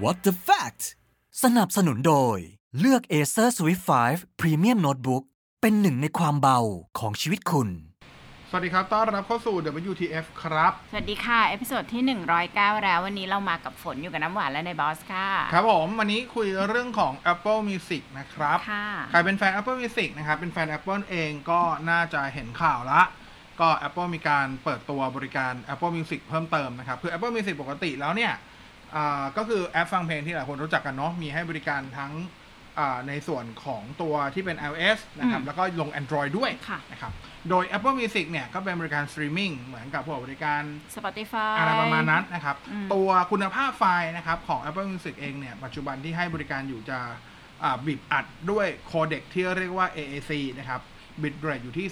What the Fact สนับสนุนโดยเลือก Acer Swift 5 Premium Notebook เป็นหนึ่งในความเบาของชีวิตคุณสวัสดีครับต้อนรับเข้าสู่ WTF ครับสวัสดีค่ะเอพิโซดที่109แล้ววันนี้เรามากับฝนอยู่กับน้ำหวานและในบอสค่ะครับผมวันนี้คุยเรื่องของ Apple Music นะครับใครเป็นแฟน Apple Music นะครับเป็นแฟน Apple เองก็น่าจะเห็นข่าวละก็ Apple มีการเปิดตัวบริการ Apple Music เพิ่มเติมนะครับคือ Apple Music ปกติแล้วเนี่ยก็คือแอปฟังเพลงที่หลายคนรู้จักกันเนาะมีให้บริการทั้งในส่วนของตัวที่เป็น iOS นะครับแล้วก็ลง Android ด้วยนะครับโดย Apple Music เนี่ยก็เป็นบริการสตรีมมิ่งเหมือนกับพวกบริการ Spotify อะไรประมาณนั้นนะครับตัวคุณภาพไฟล์นะครับของ Apple Music เองเนี่ยปัจจุบันที่ให้บริการอยู่จะบิตอัดด้วยโคเด็กที่เรียกว่า AAC นะครับบิตเรทอยู่ที่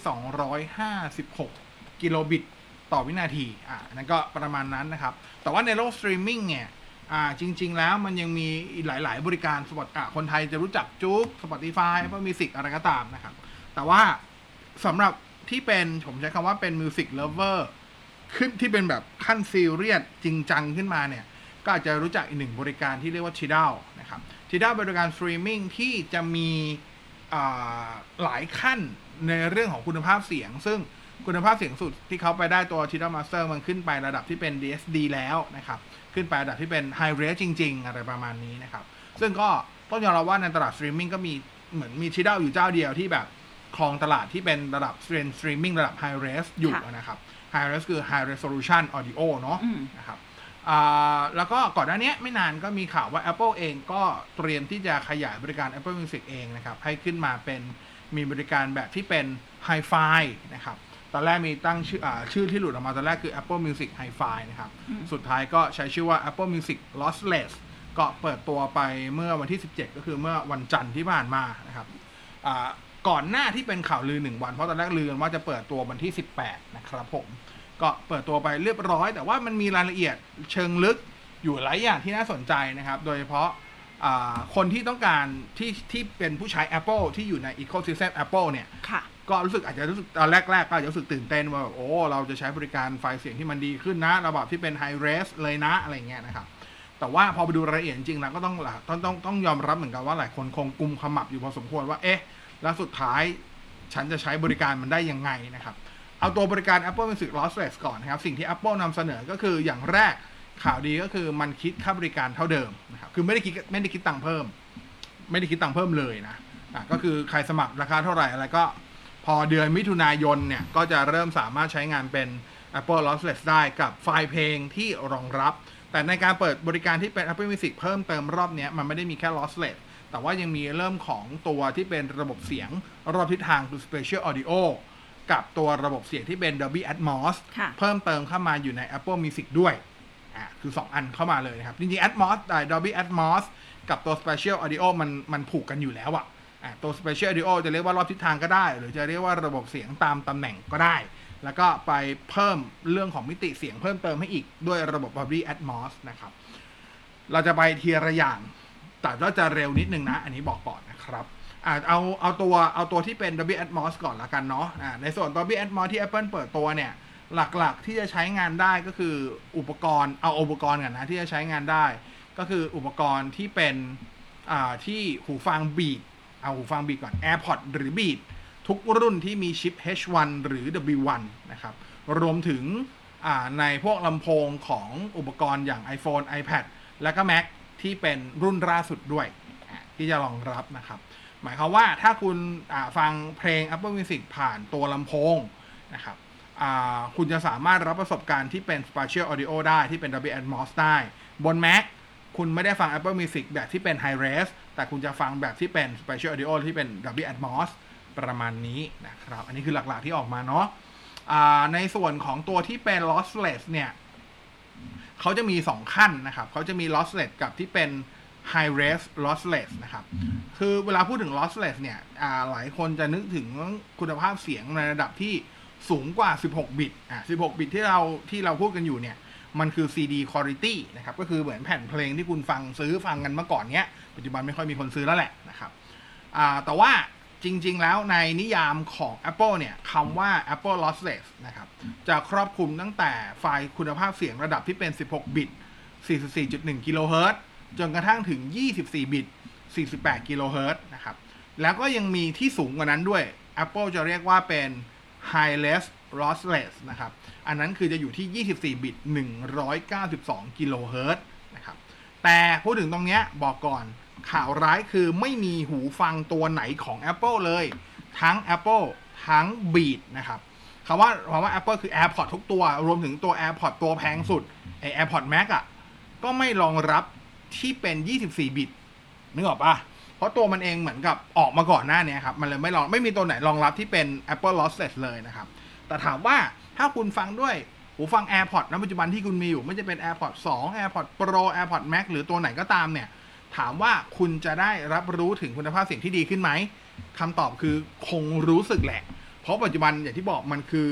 256กิโลบิตต่อวินาทีนั่นก็ประมาณนั้นนะครับแต่ว่าในโลกสตรีมมิ่งเนี่ยจริงๆแล้วมันยังมีหลายๆบริการคนไทยจะรู้จักจุ๊ก Spotify Apple Music อะไรก็ตามนะครับแต่ว่าสำหรับที่เป็นผมใช้คำว่าเป็น Music Lover ขึ้นที่เป็นแบบขั้นซีเรียสจริงจังขึ้นมาเนี่ยก็อาจจะรู้จักอีกหนึ่งบริการที่เรียกว่า Tidal นะครับ Tidal บริการสตรีมมิ่งที่จะมีหลายขั้นในเรื่องของคุณภาพเสียงซึ่งคุณภาพเสียงสุดที่เขาไปได้ตัว Tidal Master มันขึ้นไประดับที่เป็น DSD แล้วนะครับขึ้นไประดับที่เป็น High Res จริงๆอะไรประมาณนี้นะครับซึ่งก็ต้องยอมรับว่าในตลาดสตรีมมิ่งก็มีเหมือนมี Tidal อยู่เจ้าเดียวที่แบบครองตลาดที่เป็นระดับสตรีมมิ่งระดับ High Res อยู่นะครับ High Res คือ High Resolution Audio เนาะนะครับแล้วก็ก่อนหน้านี้ไม่นานก็มีข่าวว่า Apple เองก็เตรียมที่จะขยายบริการ Apple Music เองนะครับให้ขึ้นมาเป็นมีบริการแบบที่เป็น Hi-Fi นะครับตอนแรกมีตั้งชื่อที่หลุดออกมาตอนแรกคือ Apple Music Hi-Fi นะครับสุดท้ายก็ใช้ชื่อว่า Apple Music Lossless ก็เปิดตัวไปเมื่อวันที่17ก็คือเมื่อวันจันทร์ที่ผ่านมานะครับก่อนหน้าที่เป็นข่าวลือ1วันเพราะตอนแรกลือกันว่าจะเปิดตัววันที่18นะครับผมก็เปิดตัวไปเรียบร้อยแต่ว่ามันมีรายละเอียดเชิงลึกอยู่หลายอย่างที่น่าสนใจนะครับโดยเฉพาะคนที่ต้องการที่เป็นผู้ใช้ Apple ที่อยู่ใน Ecosystem Apple เนี่ยก็อาจจะรู้สึกตอนแรกก็อาจจะรู้สึกตื่นเต้นว่าโอ้เราจะใช้บริการไฟล์เสียงที่มันดีขึ้นนะระบบที่เป็น High Res เลยนะอะไรเงี้ยนะครับแต่ว่าพอไปดูรายละเอียดจริงๆแล้วก็ต้องยอมรับเหมือนกันว่าหลายคนคงกุมขมับอยู่พอสมควรว่าเอ๊ะแล้วสุดท้ายฉันจะใช้บริการมันได้ยังไงนะครับเอาตัวบริการ Apple Music Lossless ก่อนนะครับสิ่งที่ Apple นำเสนอก็คืออย่างแรกข่าวดีก็คือมันคิดค่าบริการเท่าเดิมนะครับคือไม่ได้คิดตังค์เพิ่มเลยนะก็คือใครสมัครราคาเท่าไหร่อะไรก็พอเดือนมิถุนายนเนี่ยก็จะเริ่มสามารถใช้งานเป็น Apple Lossless ได้กับไฟล์เพลงที่รองรับแต่ในการเปิดบริการที่เป็น Apple Music เพิ่มเติมรอบนี้มันไม่ได้มีแค่ Lossless แต่ว่ายังมีเริ่มของตัวที่เป็นระบบเสียงรอบทิศทางคือ Spatial Audio กับตัวระบบเสียงที่เป็น Dolby Atmos เพิ่มเติมเข้ามาอยู่ใน Apple Music ด้วยคือ2อันเข้ามาเลยนะครับจริงๆ Atmos Dolby Atmos กับตัว Spatial Audio มันผูกกันอยู่แล้วตัว Spatial Audio จะเรียกว่ารอบทิศทางก็ได้หรือจะเรียกว่าระบบเสียงตามตำแหน่งก็ได้แล้วก็ไปเพิ่มเรื่องของมิติเสียงเพิ่มเติมให้อีกด้วยระบบ Dolby Atmos นะครับเราจะไปทีละอย่างแต่ก็จะเร็วนิดนึงนะอันนี้บอกก่อนนะครับเอาตัวที่เป็น Dolby Atmos ก่อนละกันเนาะในส่วน Dolby Atmos ที่ Apple เปิดตัวเนี่ยหลักๆที่จะใช้งานได้ก็คืออุปกรณ์กันนะที่จะใช้งานได้ก็คืออุปกรณ์ที่เป็นที่หูฟังบีทเอาหูฟังบีทก่อน AirPods หรือ Beat ทุกรุ่นที่มีชิป H1 หรือ W1 นะครับรวมถึงในพวกลำโพงของอุปกรณ์อย่าง iPhone iPad และก็ Mac ที่เป็นรุ่นล่าสุดด้วยที่จะรองรับนะครับหมายความว่าถ้าคุณฟังเพลง Apple Music ผ่านตัวลำโพงนะครับคุณจะสามารถรับประสบการณ์ที่เป็น Spatial Audio ได้ที่เป็น Dolby Atmos ได้บน Mac คุณไม่ได้ฟัง Apple Music แบบที่เป็น High Res แต่คุณจะฟังแบบที่เป็น Spatial Audio ที่เป็น Dolby Atmos ประมาณนี้นะครับอันนี้คือหลักๆที่ออกมาเนาะในส่วนของตัวที่เป็น Lossless เนี่ยเขาจะมี2ขั้นนะครับเขาจะมี Lossless กับที่เป็น High Res Lossless นะครับคือเวลาพูดถึง Lossless เนี่ยหลายคนจะนึกถึงคุณภาพเสียงในระดับที่สูงกว่า16บิต16บิตที่เราพูดกันอยู่เนี่ยมันคือ CD Quality นะครับก็คือเหมือนแผ่นเพลงที่คุณซื้อฟังกันเมื่อก่อนเนี้ยปัจจุบันไม่ค่อยมีคนซื้อแล้วแหละนะครับแต่ว่าจริงๆแล้วในนิยามของ Apple เนี่ยคำว่า Apple Lossless นะครับจะครอบคลุมตั้งแต่ไฟล์คุณภาพเสียงระดับที่เป็น16บิต 44.1 กิโลเฮิรตซ์จนกระทั่งถึง24บิต48กิโลเฮิรตซ์นะครับแล้วก็ยังมีที่สูงกว่านั้นด้วย Apple จะเรียกว่าเป็น Highest Lossless นะครับอันนั้นคือจะอยู่ที่24บิต192กิโลเฮิรตซ์นะครับแต่พูดถึงตรงเนี้ยบอกก่อนข่าวร้ายคือไม่มีหูฟังตัวไหนของ Apple เลยทั้ง Apple ทั้ง Beat นะครับคำว่า Apple คือ AirPods ทุกตัวรวมถึงตัว AirPods ตัวแพงสุดไอ้ AirPods Max อ่ะก็ไม่รองรับที่เป็น24บิตนึกออกปะเพราะตัวมันเองเหมือนกับออกมาก่อนหน้านี้ครับมันเลยไม่มีตัวไหนรองรับที่เป็น Apple Lossless เลยนะครับแต่ถามว่าถ้าคุณฟังด้วยหูฟัง AirPods ณปัจจุบันที่คุณมีอยู่ไม่จะเป็น AirPods 2 AirPods Pro AirPods Max หรือตัวไหนก็ตามเนี่ยถามว่าคุณจะได้รับรู้ถึงคุณภาพเสียงที่ดีขึ้นไหมคำตอบคือคงรู้สึกแหละเพราะปัจจุบันอย่างที่บอกมันคือ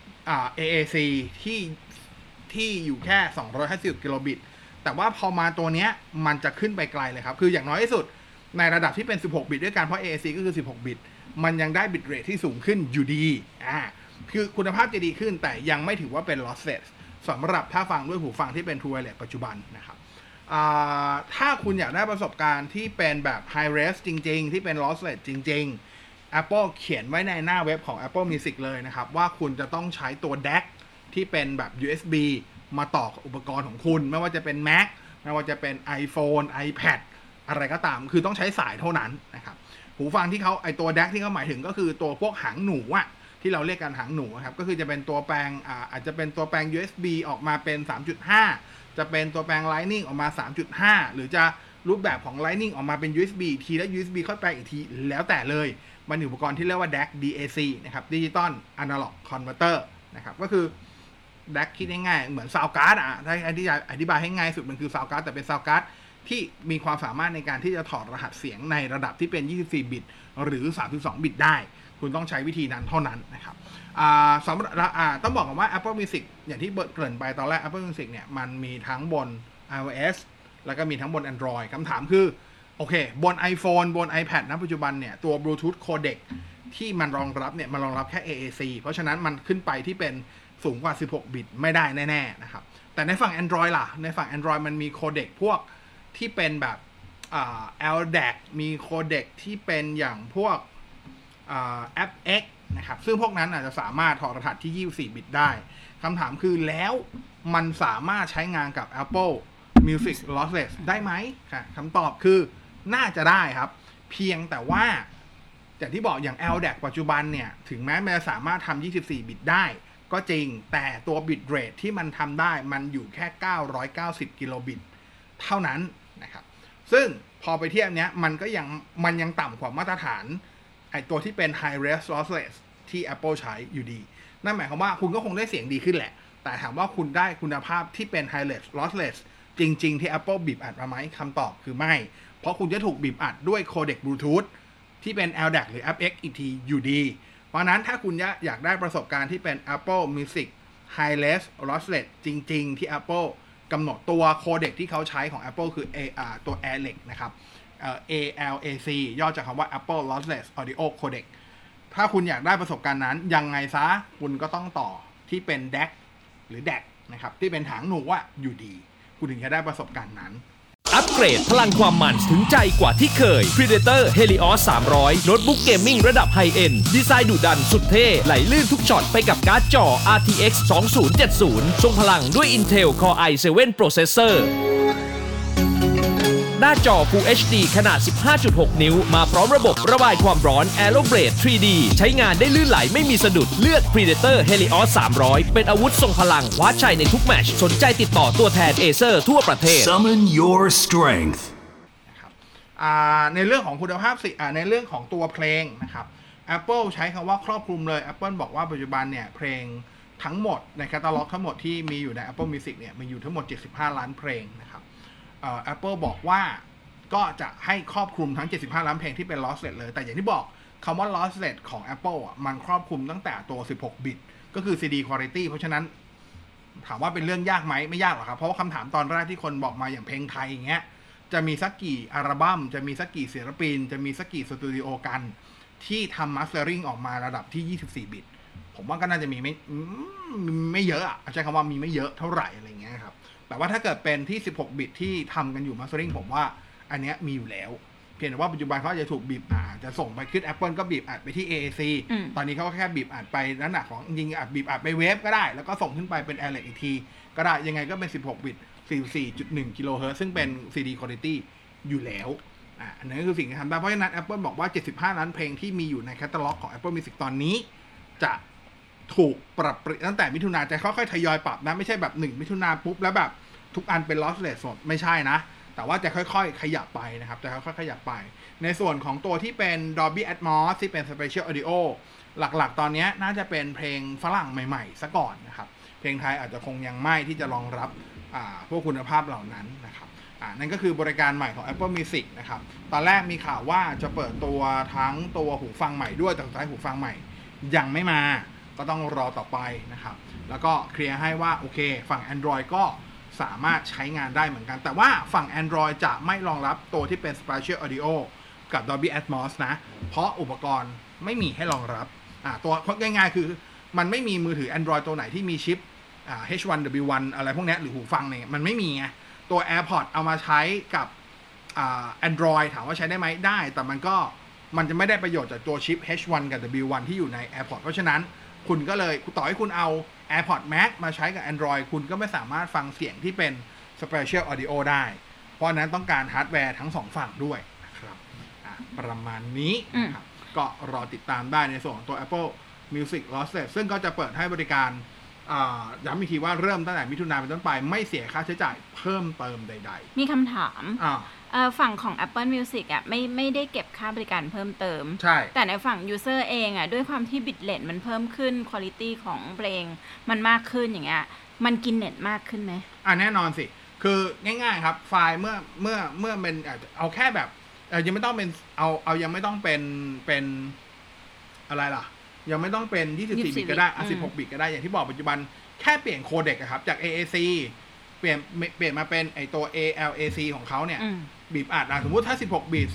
AAC ที่อยู่แค่250กิโลบิตแต่ว่าพอมาตัวเนี้ยมันจะขึ้นไปไกลเลยครับคืออย่างน้อยที่สุดในระดับที่เป็น16บิตด้วยกันเพราะ AAC ก็คือ16บิตมันยังได้บิตเรทที่สูงขึ้นอยู่ดีคือคุณภาพจะดีขึ้นแต่ยังไม่ถือว่าเป็น lossless สำหรับถ้าฟังด้วยหูฟังที่เป็น True Wireless ปัจจุบันนะครับถ้าคุณอยากได้ประสบการณ์ที่เป็นแบบ high res จริงๆที่เป็น lossless จริงๆ Apple เขียนไว้ในหน้าเว็บของ Apple Music เลยนะครับว่าคุณจะต้องใช้ตัว DAC ที่เป็นแบบ USB มาต่อกับอุปกรณ์ของคุณไม่ว่าจะเป็น Mac ไม่ว่าจะเป็น iPhone iPad อะไรก็ตามคือต้องใช้สายเท่านั้นนะครับหูฟังที่เขาตัว DAC ที่เขาหมายถึงก็คือตัวพวกหางหนูที่เราเรียกกันหางหนูครับก็คือจะเป็นตัวแปลงอาจจะเป็นตัวแปลง USB ออกมาเป็น 3.5 จะเป็นตัวแปลง Lightning ออกมา 3.5 หรือจะรูปแบบของ Lightning ออกมาเป็น USB อีกทีแล้ว USB ค่อยแปลงอีกทีแล้วแต่เลยมันมีอุปกรณ์ที่เรียกว่า DAC นะครับ Digital Analog Converter นะครับก็คือ DAC คิดง่ายๆเหมือน Sound Card ถ้าอธิบายให้ง่ายสุดมันคือ Sound Card แต่เป็น Sound Card ที่มีความสามารถในการที่จะถอดรหัสเสียงในระดับที่เป็น24บิตหรือ32บิตได้คุณต้องใช้วิธีนั้นเท่านั้นนะครับสำหรับต้องบอกก่อนว่า Apple Music อย่างที่เกริ่นไปตอนแรก Apple Music เนี่ยมันมีทั้งบน iOS แล้วก็มีทั้งบน Android คำถามคือโอเคบน iPhone บน iPad ณปัจจุบันเนี่ยตัว Bluetooth codec ที่มันรองรับเนี่ยมันรองรับแค่ AAC เพราะฉะนั้นมันขึ้นไปที่เป็นสูงกว่า16บิตไม่ได้แน่ๆนะครับแต่ในฝั่ง Android ล่ะในฝั่ง Android มันมี codec พวกที่เป็นแบบLDAC มี codec ที่เป็นอย่างพวกFX นะครับซึ่งพวกนั้นอาจจะสามารถถอดรหัสที่24บิตได้คำถามคือแล้วมันสามารถใช้งานกับ Apple Music Lossless ได้ไหมคำตอบคือน่าจะได้ครับเพียงแต่ว่าอย่างที่บอกอย่าง LDAC ปัจจุบันเนี่ยถึงแม้มันจะสามารถทำ24บิตได้ก็จริงแต่ตัวบิตเรทที่มันทำได้มันอยู่แค่990กิโลบิตเท่านั้นนะครับซึ่งพอไปเทียบเนี้ยมันยังต่ำกว่ามาตรฐานไอตัวที่เป็น High Res Lossless ที่ Apple ใช้อยู่ดีนั่นหมายความว่าคุณก็คงได้เสียงดีขึ้นแหละแต่ถามว่าคุณได้คุณภาพที่เป็น High Res Lossless จริงๆที่ Apple บีบอัดมาไหมคำตอบคือไม่เพราะคุณจะถูกบีบอัดด้วยโคเด็กบลูทูธที่เป็น LDAC หรือ FX อีกทีอยู่ดีเพราะนั้นถ้าคุณอยากได้ประสบการณ์ที่เป็น Apple Music High Res Lossless จริงๆที่ Apple กำหนดตัวโคเด็กที่เขาใช้ของ Apple คือตัว ALAC นะครับALAC ย่อจากคำว่า Apple Lossless Audio Codec ถ้าคุณอยากได้ประสบการณ์นั้นยังไงซะคุณก็ต้องต่อที่เป็น DAC หรือ DAC นะครับที่เป็นหางหนูอยู่ดีคุณถึงจะได้ประสบการณ์นั้นอัปเกรดพลังความมันถึงใจกว่าที่เคย Predator Helios 300 โน้ตบุ๊กเกมมิ่งระดับไฮเอ็นด์ดีไซน์ดุดันสุดเท่ไหลลื่นทุกช็อตไปกับการ์ดจอ RTX 2070 ทรงพลังด้วย Intel Core i7 Processor หน้าจอ Full HD ขนาด 15.6 นิ้วมาพร้อมระบบระบายความร้อน Aeroblade 3D ใช้งานได้ลื่นไหลไม่มีสะดุดเลือก Predator Helios 300 เป็นอาวุธทรงพลังคว้าชัยในทุกแมตช์สนใจติดต่อตัวแทน Acer ทั่วประเทศ Summon your strength นะครับในเรื่องของคุณภาพในเรื่องของตัวเพลงนะครับ Apple ใช้คำว่าครอบคลุมเลย Apple บอกว่าปัจจุบันเนี่ยเพลงทั้งหมดในแคตตาล็อกทั้งหมดที่มีอยู่ใน Apple Music เนี่ยมีอยู่ทั้งหมด75ล้านเพลงนะครับApple บอกว่าก็จะให้ครอบคลุมทั้ง75ล้านเพลงที่เป็น lossless เลยแต่อย่างที่บอกคำว่า lossless ของ Apple มันครอบคลุมตั้งแต่ตัว16บิตก็คือ CD quality เพราะฉะนั้นถามว่าเป็นเรื่องยากไหมไม่ยากหรอกครับเพราะว่าคำถามตอนแรกที่คนบอกมาอย่างเพลงไทยอย่างเงี้ยจะมีสักกี่อัลบั้มจะมีสักกี่ศิลปินจะมีสักกี่สตูดิโอกันที่ทำ mastering ออกมาระดับที่24บิตผมว่าก็น่าจะมีไม่เยอะใช้คำว่ามีไม่เยอะเท่าไหร่อะไรเงี้ยครับแต่ว่าถ้าเกิดเป็นที่16บิตที่ทำกันอยู่ mastering ผมว่าอันเนี้ยมีอยู่แล้วเพียงแต่ว่าปัจจุบันเขาจะถูกบีบจะส่งไปขึ้น Apple ก็บีบอัดไปที่ AAC ตอนนี้เขาก็แค่บีบอัดไปนั่นน่ะของจริงๆบีบอัดไปเวฟก็ได้แล้วก็ส่งขึ้นไปเป็น AirLink อีกทีก็ได้ยังไงก็เป็น16บิต 44.1 กิโลเฮิรตซ์ซึ่งเป็น CD quality อยู่แล้วอันนั้นคือสิ่งที่ทำได้เพราะฉะนั้น Apple บอกว่า75ล้านเพลงที่มีอยู่ในแคตตาล็อกของ Apple Music ตอนนี้จะถูกปรับตั้งแต่มิถุนายนจะค่อยๆทยอยปรับนะไม่ใช่แบบ1มิถุนายนปุ๊บแล้วแบบทุกอันเป็น lossless หมดไม่ใช่นะแต่ว่าจะค่อยๆขยับไปนะครับจะค่อยๆขยับไปในส่วนของตัวที่เป็น Dolby Atmos ที่เป็น Spatial Audio หลักๆตอนนี้น่าจะเป็นเพลงฝรั่งใหม่ๆซะก่อนนะครับเพลงไทยอาจจะคงยังไม่ที่จะรองรับพวกคุณภาพเหล่านั้นนะครับนั่นก็คือบริการใหม่ของ Apple Music นะครับตอนแรกมีข่าวว่าจะเปิดตัวทั้งตัวหูฟังใหม่ด้วยแต่สุดท้ายหูฟังใหม่ยังไม่มาก็ต้องรอต่อไปนะครับแล้วก็เคลียร์ให้ว่าโอเคฝั่ง Android ก็สามารถใช้งานได้เหมือนกันแต่ว่าฝั่ง Android จะไม่รองรับตัวที่เป็น Spatial Audio กับ Dolby Atmos นะเพราะอุปกรณ์ไม่มีให้รองรับตัวง่ายๆคือมันไม่มีมือถือ Android ตัวไหนที่มีชิปH1W1 อะไรพวกนี้หรือหูฟังเนี่ยมันไม่มีไงตัว AirPods เอามาใช้กับAndroid ถามว่าใช้ได้ไหมได้แต่มันจะไม่ได้ประโยชน์จากตัวชิป H1 กับ W1 ที่อยู่ใน AirPods เพราะฉะนั้นคุณก็เลยต่อให้คุณเอา AirPods Max มาใช้กับ Android คุณก็ไม่สามารถฟังเสียงที่เป็น Spatial Audio ได้เพราะนั้นต้องการฮาร์ดแวร์ทั้ง2ฝั่งด้วยนะครับประมาณนี้นะครับก็รอติดตามได้ในส่วนของตัว Apple Music Lossless ซึ่งก็จะเปิดให้บริการย้ำอีกทีว่าเริ่มตั้งแต่มิถุนายนเป็นต้นไปไม่เสียค่าใช้จ่ายเพิ่มเติมใดๆมีคำถามฝั่งของ Apple Music ไม่ได้เก็บค่าบริการเพิ่มเติมใช่แต่ในฝั่ง User เองด้วยความที่บิตเรทมันเพิ่มขึ้น Quality ของเพลงมันมากขึ้นอย่างเงี้ยมันกินเน็ตมากขึ้นไหมแน่นอนสิคือง่ายๆครับไฟล์เมื่อเป็นเอาแค่แบบยังไม่ต้องเป็นเอายังไม่ต้องเป็นอะไรล่ะยังไม่ต้องเป็น24บิตก็ได้16บิตก็ได้อย่างที่บอกปัจจุบันแค่เปลี่ยนโคเด็กครับจาก AAC เปลี่ยนมาเป็นไอตัว ALAC ของเขาเนี่ยบีบอัดสมมุติถ้า16บิต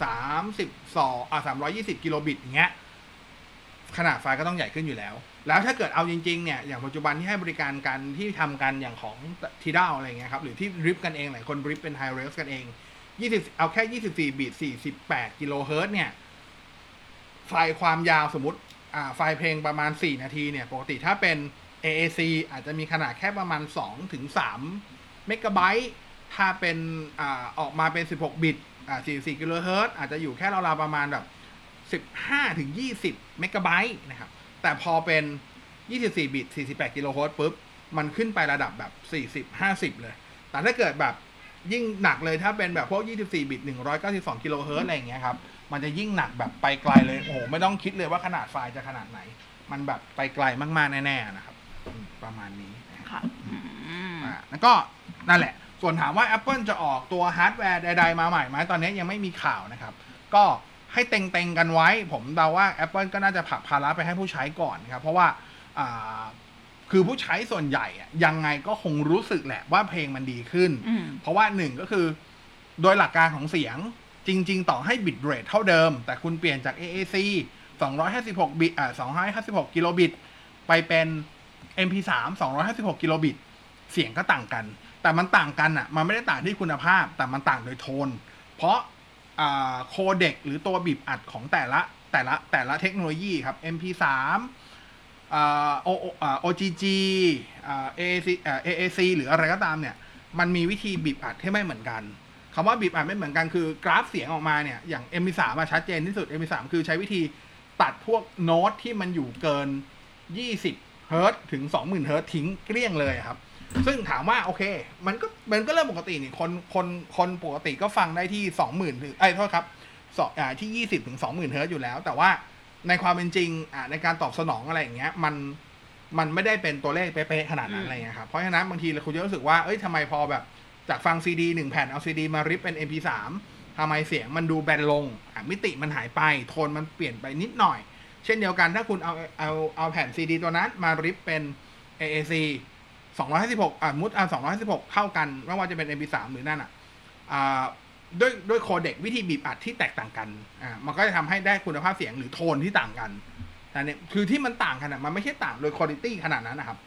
320กิโลบิตอย่างเงี้ยขนาดไฟล์ก็ต้องใหญ่ขึ้นอยู่แล้วแล้วถ้าเกิดเอาจริงๆเนี่ยอย่างปัจจุบันที่ให้บริการกันที่ทำกันอย่างของ Tidal อะไรเงี้ยครับหรือที่ริปกันเองหลายคนริปเป็น High Res กันเองเอาแค่24บิต48กิโลเฮิรตซ์เนี่ยไฟล์ความยาวสมมุติไฟล์เพลงประมาณ4นาทีเนี่ยปกติถ้าเป็น AAC อาจจะมีขนาดแค่ประมาณ2ถึง3เมกะไบต์ถ้าเป็นออกมาเป็น16บิต44กิโลเฮิรตซ์อาจจะอยู่แค่ราวๆประมาณแบบ15ถึง20เมกะไบต์นะครับแต่พอเป็น24บิต48กิโลเฮิรตซ์ปุ๊บมันขึ้นไประดับแบบ40-50เลยแต่ถ้าเกิดแบบยิ่งหนักเลยถ้าเป็นแบบพวก24บิต192กิโลเฮิรตซ์อะไรอย่างเงี้ยครับมันจะยิ่งหนักแบบไปไกลเลยโอ้โหไม่ต้องคิดเลยว่าขนาดไฟล์จะขนาดไหนมันแบบไปไกลมากๆแน่ๆนะครับประมาณนี้ค่ะแล้วก็นั่นแหละส่วนถามว่า Apple จะออกตัวฮาร์ดแวร์ใดๆมาใหม่ไหมตอนนี้ยังไม่มีข่าวนะครับก็ให้เต็งๆกันไว้ผมเดาว่า Apple ก็น่าจะผลักภาระไปให้ผู้ใช้ก่อนครับเพราะว่าคือผู้ใช้ส่วนใหญ่ยังไงก็คงรู้สึกแหละว่าเพลงมันดีขึ้นเพราะว่าหนึ่งก็คือโดยหลักการของเสียงจริงๆต่อให้บิตเรทเท่าเดิมแต่คุณเปลี่ยนจาก AAC 256บิต256กิโลบิตไปเป็น MP3 256กิโลบิตเสียงก็ต่างกันแต่มันต่างกันมันไม่ได้ต่างที่คุณภาพแต่มันต่างโดยโทนเพราะโคเด็กหรือตัวบีบอัดของแต่ละเทคโนโลยีครับ MP3 OGG AAC หรืออะไรก็ตามเนี่ยมันมีวิธีบีบอัดที่ไม่เหมือนกันคำว่าบีบอัดไม่เหมือนกันคือกราฟเสียงออกมาเนี่ยอย่าง MP3 ชัดเจนที่สุด MP3 คือใช้วิธีตัดพวกโน้ตที่มันอยู่เกิน20เฮิร์ตถึง 20,000 เฮิร์ตทิ้งเกลี้ยงเลยครับซึ่งถามว่าโอเคมันก็เริ่มปกตินี่คนปกติก็ฟังได้ที่ 20,000 หรือโทษครับที่20ถึง 20,000 เฮิร์ตอยู่แล้วแต่ว่าในความเป็นจริงในการตอบสนองอะไรอย่างเงี้ยมันไม่ได้เป็นตัวเลขเป๊ะๆขนาดนั้นอะไรเงี้ยครับเพราะฉะนั้นบางทีเราคุณจะรู้สึกว่าทำไมพอแบบจากฟังซีดี1แผ่นเอาซีดีมาริปเป็น MP3 ทำไมเสียงมันดูแบนลงมิติมันหายไปโทนมันเปลี่ยนไปนิดหน่อยเช่นเดียวกันถ้าคุณเอาแผ่นซีดีตัวนั้นมาริปเป็น AAC 256มุด256เท่ากันไม่ว่าจะเป็น MP3 หรือนั่นด้วยโคเด็กวิธีบีบอัดที่แตกต่างกันมันก็จะทำให้ได้คุณภาพเสียงหรือโทนที่ต่างกันแต่เนี่ยคือที่มันต่างกันมันไม่ใช่ต่างโดยคุณภาพขนาดนั้นนะครับ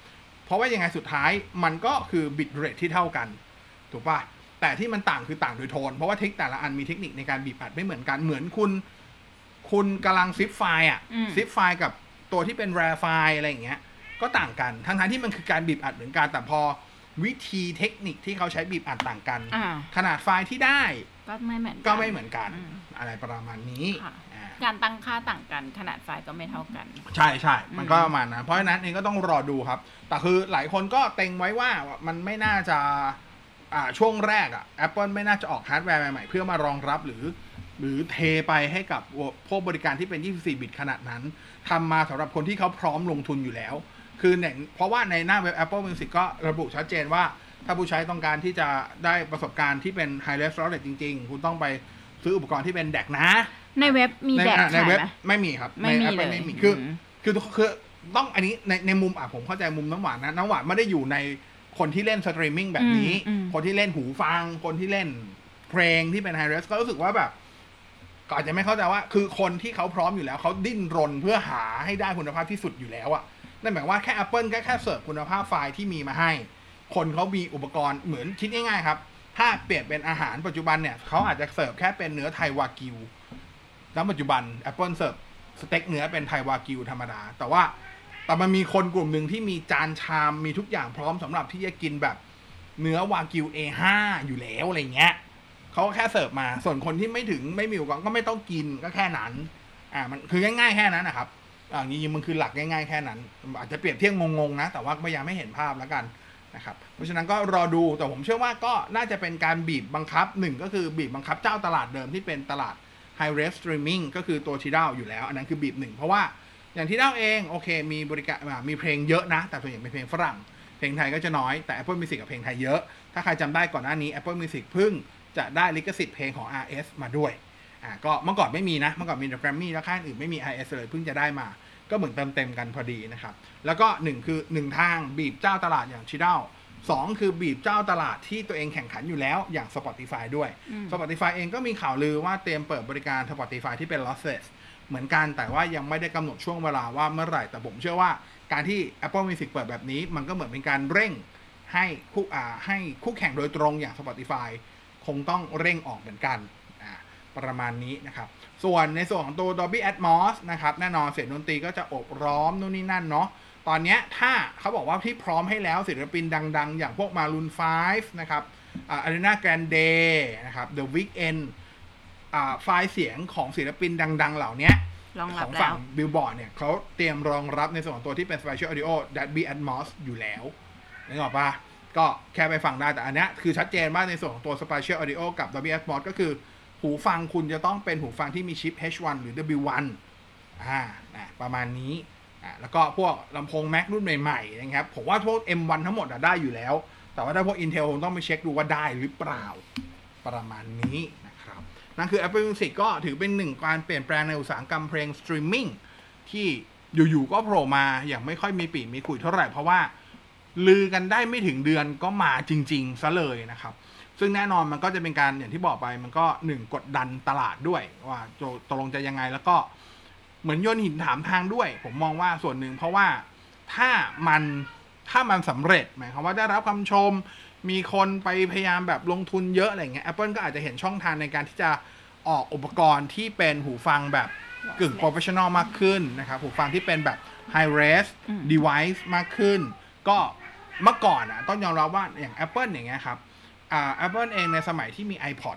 เพราะว่ายังไงสุดท้ายมันก็คือบิตเรทที่เท่ากันถูกป่ะแต่ที่มันต่างคือต่างโดยโทนเพราะว่าแต่ละอันมีเทคนิคในการบีบอัดไม่เหมือนกันเหมือนคุณกำลังซิปไฟล์ซิปไฟล์กับตัวที่เป็น rar ไฟล์อะไรอย่างเงี้ยก็ต่างกันทั้งที่มันคือการบีบอัดเหมือนกันแต่พอวิธีเทคนิคที่เขาใช้บีบอัดต่างกันขนาดไฟล์ที่ได้ก็ไม่เหมือนกันอะไรประมาณนี้การตั้งค่าต่างกันขนาดไฟล์ก็ไม่เท่ากันใช่มันก็ประมาณนั้นเพราะฉะนั้นเองก็ต้องรอดูครับแต่คือหลายคนก็เต็งไว้ว่ามันไม่น่าจะช่วงแรกApple ไม่น่าจะออกฮาร์ดแวร์ใหม่ๆเพื่อมารองรับหรือเทไปให้กับพวกบริการที่เป็น24บิตขนาดนั้นทำมาสำหรับคนที่เขาพร้อมลงทุนอยู่แล้วคือเพราะว่าในหน้าเว็บ Apple Music ก็ระบุชัดเจนว่าถ้าผู้ใช้ต้องการที่จะได้ประสบการณ์ที่เป็น High Res Storage จริงๆคุณต้องไปซื้ออุปกรณ์ที่เป็น DAC นะในเว็บมีแดกในเว็บไม่มีครับไม่มีเลยคือต้องอันนี้ในมุมผมเข้าใจมุมน้ำหวานนะน้ำหวานไม่ได้อยู่ในคนที่เล่นสตรีมมิ่งแบบนี้คนที่เล่นหูฟังคนที่เล่นเพลงที่เป็น High Res ก็รู้สึกว่าแบบก็อาจจะไม่เข้าใจว่าคือคนที่เขาพร้อมอยู่แล้วเขาดิ้นรนเพื่อหาให้ได้คุณภาพที่สุดอยู่แล้วนั่นหมายว่าแค่ Apple แค่เสิร์ฟคุณภาพไฟล์ที่มีมาให้คนเขามีอุปกรณ์เหมือนคิดง่ายๆครับถ้าเปลี่ยนเป็นอาหารปัจจุบันเนี่ยเขาอาจจะเสิร์ฟแค่เป็นเนื้อไทวากิวแล้วปัจจุบัน Apple เสิร์ฟสเต็กเนื้อเป็นไทวากิวธรรมดาแต่มันมีคนกลุ่มหนึ่งที่มีจานชามมีทุกอย่างพร้อมสำหรับที่จะกินแบบเนื้อวากิว A5 อยู่แล้วอะไรเงี้ยเขาก็แค่เสิร์ฟมาส่วนคนที่ไม่มีอุปกรณ์ก็ไม่ต้องกินก็แค่นั้นมันคือง่ายๆแค่นั้นนะครับจริงๆมันคือหลักง่ายๆแค่นั้นอาจจะเปรียบเทียบงงๆนะแต่ว่าพยายามไม่เห็นภาพแล้วกันนะครับเพราะฉะนั้นก็รอดูแต่ผมเชื่อว่าก็น่าจะเป็นการบีบบังคับ1ก็คือบีบบังคับเจ้าตลาดเดิมที่เป็นตลาด High Res Streaming ก็คือตัว Tidal อยู่แล้วอันนั้นคือบีบ1เพราะว่าอย่าง Tidal เองโอเคมีบริการมีเพลงเยอะนะแต่ส่วนใหญ่เป็นเพลงฝรั่งเพลงไทยก็จะน้อยแต่ Apple Music กับเพลงไทยเยอะถ้าใครจำได้ก่อนหน้านี้ Apple Music เพิ่งจะได้ลิขสิทธิ์เพลงของ RS มาด้วยก็เมื่อก่อนไม่มีนะเมื่อก่อนมีแต่ Grammy แล้วค่ายอื่นไม่มี RS เลยเพิ่งจะได้มาก็เหมือนเต็มกันพอดีนะครับแล้วก็1คือ1ทางบีบเจ้าตลาดอย่าง Tidal 2คือบีบเจ้าตลาดที่ตัวเองแข่งขันอยู่แล้วอย่าง Spotify ด้วย Spotify เองก็มีข่าวลือว่าเตรียมเปิดบริการ Spotify ที่เป็น lossless เหมือนกันแต่ว่ายังไม่ได้กำหนดช่วงเวลาว่าเมื่อไหร่แต่ผมเชื่อว่าการที่ Apple Music เปิดแบบนี้มันก็เหมือนเป็นการเร่งให้คู่แข่งโดยตรงอย่าง Spotify คงต้องเร่งออกเหมือนกันประมาณนี้นะครับส่วนในส่วนของตัว Dolby Atmos นะครับแน่นอนเสียงดนตรีก็จะอบร้อมนู่นนี่นั่นเนาะตอนนี้ถ้าเขาบอกว่าที่พร้อมให้แล้วศิลปินดังๆอย่างพวก Maroon 5 นะครับAriana Grande นะครับ The Weeknd ไฟล์เสียงของศิลปินดังๆเหล่านี้ของฝั่ง Billboard เนี่ยเขาเตรียมรองรับในส่วนของตัวที่เป็น Spatial Audio Dolby Atmos อยู่แล้วนึกออกปะก็แค่ไปฟังได้แต่อันนี้คือชัดเจนมากในส่วนของตัว Spatial Audio กับ Dolby Atmos ก็คือหูฟังคุณจะต้องเป็นหูฟังที่มีชิป H1 หรือ W1 ประมาณนี้แล้วก็พวกลำโพง Mac รุ่นใหม่ๆนะครับผมว่าพวก M1 ทั้งหมดได้อยู่แล้วแต่ว่าถ้าพวก Intel คงต้องไปเช็คดูว่าได้หรือเปล่าประมาณนี้นะครับนั่นคือ Apple Music ก็ถือเป็นหนึ่งการเปลี่ยนแปลงในอุตสาหกรรมเพลงสตรีมมิ่งที่อยู่ๆก็โผล่มาอย่างไม่ค่อยมีปีมีคุยเท่าไหร่เพราะว่าลือกันได้ไม่ถึงเดือนก็มาจริงๆซะเลยนะครับซึ่งแน่นอนมันก็จะเป็นการอย่างที่บอกไปมันก็กดดันตลาดด้วยว่าตกลงจะยังไงแล้วก็เหมือนโยนหินถามทางด้วยผมมองว่าส่วนหนึ่งเพราะว่าถ้ามันสำเร็จหมายความว่าได้รับคำชมมีคนไปพยายามแบบลงทุนเยอะอะไรเงี้ย Apple ก็อาจจะเห็นช่องทางในการที่จะออกอุปกรณ์ที่เป็นหูฟังแบบกึ่ง professional มากขึ้นนะครับหูฟังที่เป็นแบบ high res device มากขึ้นก็เมื่อก่อนต้องยอมรับว่าอย่าง Apple อย่างเงี้ยครับApple เองในสมัยที่มี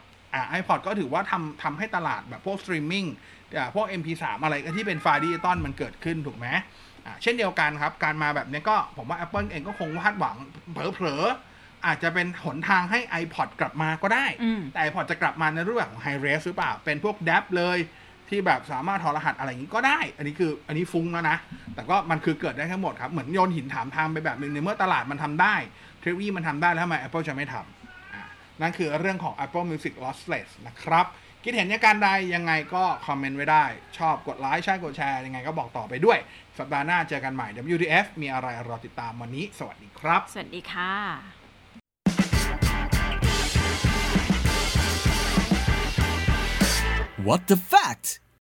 iPod ก็ถือว่าทำให้ตลาดแบบพวกสตรีมมิ่งพวก MP3 อะไรที่เป็นไฟล์ดิจิตอลมันเกิดขึ้นถูกไหมเช่นเดียวกันครับการมาแบบนี้ก็ผมว่า Apple เองก็คงคาดหวังเผลอๆอาจจะเป็นหนทางให้ iPod กลับมาก็ได้แต่ iPod จะกลับมาในรูปแบบของ High Res หรือเปล่าเป็นพวก DAB เลยที่แบบสามารถถอดรหัสอะไรอย่างนี้ก็ได้อันนี้ฟุ้งแล้วนะแต่ก็มันคือเกิดได้ทั้งหมดครับเหมือนโยนหินถามทางไปแบบนึงในเมื่อตลาดมันทำได้เทรวี่มันทำได้แล้วทำไม Apple จะไม่ทำนั่นคือเรื่องของ Apple Music Lossless นะครับคิดเห็นอย่างการใดยังไงก็คอมเมนต์ไว้ได้ชอบกดไลค์ใช่กดแชร์ยังไงก็บอกต่อไปด้วยสัปดาห์หน้าเจอกันใหม่ WTF มีอะไรรอติดตามวันนี้สวัสดีครับสวัสดีค่ะ What the fact